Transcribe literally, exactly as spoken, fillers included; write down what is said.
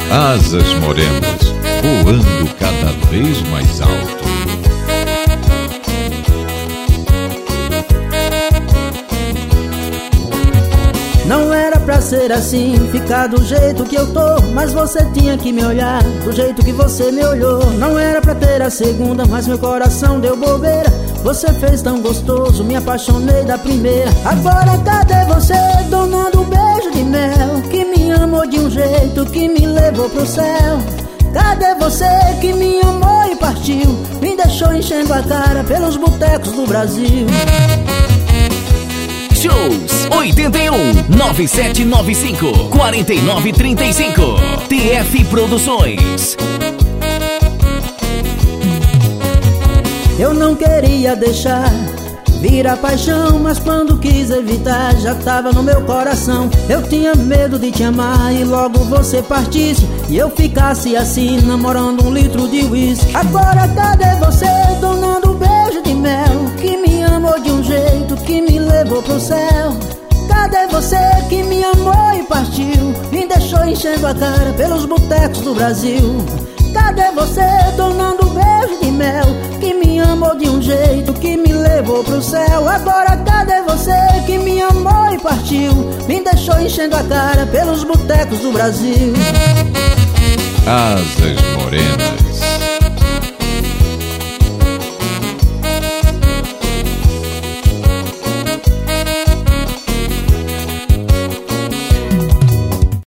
Asas morenas, voando cada vez mais alto. Não era pra ser assim, ficar do jeito que eu tô, mas você tinha que me olhar do jeito que você me olhou. Não era pra ter a segunda, mas meu coração deu bobeira. Você fez tão gostoso, me apaixonei da primeira. Agora cadê você, dona do beijo de mel, que me amou de um jeito que me levou pro céu? Cadê você que me amou e partiu, me deixou enchendo a cara pelos botecos do Brasil? Shows oitenta e um, nove sete nove cinco, quatro nove três cinco. T F Produções. Eu não queria deixar vir a paixão, mas quando quis evitar já tava no meu coração. Eu tinha medo de te amar e logo você partisse e eu ficasse assim, namorando um litro de uísque. Agora cadê você, dona do beijo de mel, que me amou de um jeito que me levou pro céu? Cadê você que me amou e partiu, me deixou enchendo a cara pelos botecos do Brasil? Cadê você, dona do beijo de mel, que me amou de um jeito que me levou pro céu? Agora cadê você que me amou e partiu, me deixou enchendo a cara pelos botecos do Brasil? Asas morenas,